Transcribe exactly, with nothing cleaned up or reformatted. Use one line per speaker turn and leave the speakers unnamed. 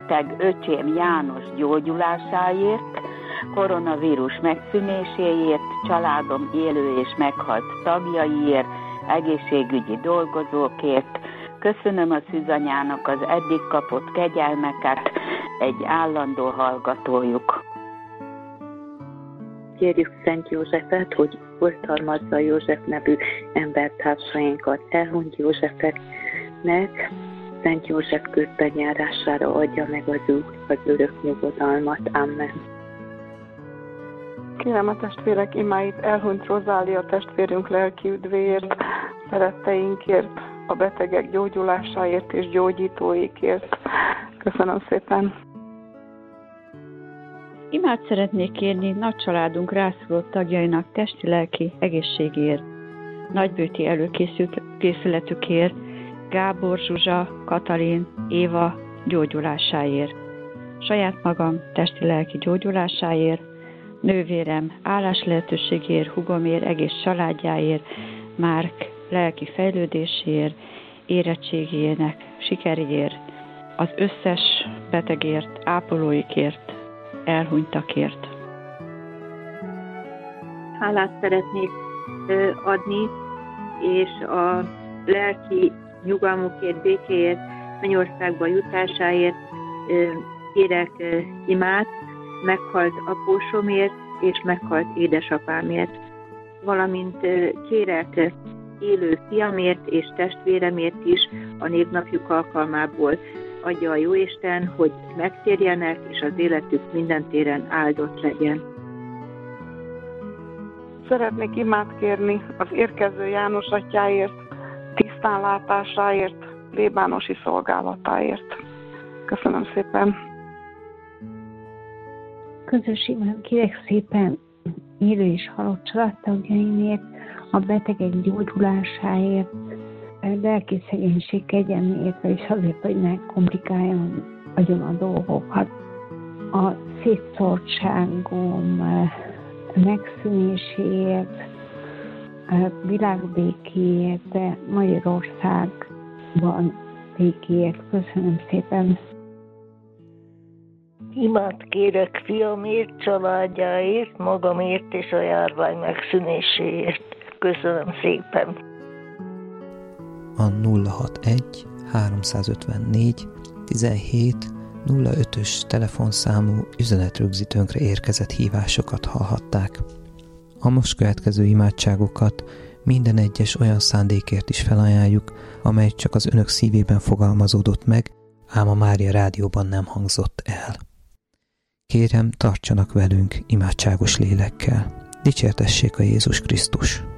beteg öcsém János gyógyulásáért, koronavírus megszűnéséért, családom élő és meghalt tagjaiért, egészségügyi dolgozókért. Köszönöm a Szűzanyának az eddig kapott kegyelmeket, egy állandó hallgatójuk.
Kérjük Szent Józsefet, hogy oltalmazza József nevű embertársainkat, elhunyt Józsefeknek, Szent József közbenjárására adja meg az Úr az örök nyugodalmat. Amen.
Kérem a testvérek imáit elhunyt Rozália testvérünk lelki üdvéért, szeretteinkért, a betegek gyógyulásáért és gyógyítóikért. Köszönöm szépen!
Imát szeretnék kérni nagy családunk rászorult tagjainak testi-lelki egészségért, nagybőti előkészületükért, Gábor, Zsuzsa, Katalin, Éva gyógyulásáért, saját magam testi-lelki gyógyulásáért, nővérem állás lehetőségért, hugomért, egész családjáért, Márk lelki fejlődéséért, érettségének sikeréért, az összes betegért, ápolóikért, elhunytakért.
Hálát szeretnék adni, és a lelki nyugalmukért, békéért, mennyországba jutásáért kérek imát, meghalt apósomért és meghalt édesapámért, valamint kérek élő fiamért és testvéremért is a névnapjuk alkalmából. Adja a Jóisten, hogy megtérjenek, és az életük minden téren áldott legyen.
Szeretnék imát kérni az érkező János atyáért, tisztánlátásáért, plébánosi szolgálatáért. Köszönöm szépen!
Közös imát kérek szépen élő és halott családtagjaimért, a betegek gyógyulásáért, lelki szegénység kegyelméért, és azért, hogy ne komplikáljon nagyon a dolgokat. A szétszórtságom megszűnéséért, világbékéért, de Magyarországban békéért. Köszönöm szépen!
Imát kérek fiamért, családjáért, magamért és a járvány megszűnéséért. Köszönöm szépen!
A nulla hatvanegy háromszázötvennégy tizenhét nulla ötös telefonszámú üzenetrögzítőnkre érkezett hívásokat hallhatták. A most következő imádságokat minden egyes olyan szándékért is felajánljuk, amely csak az önök szívében fogalmazódott meg, ám a Mária Rádióban nem hangzott el. Kérem, tartsanak velünk imádságos lélekkel. Dicsértessék a Jézus Krisztus!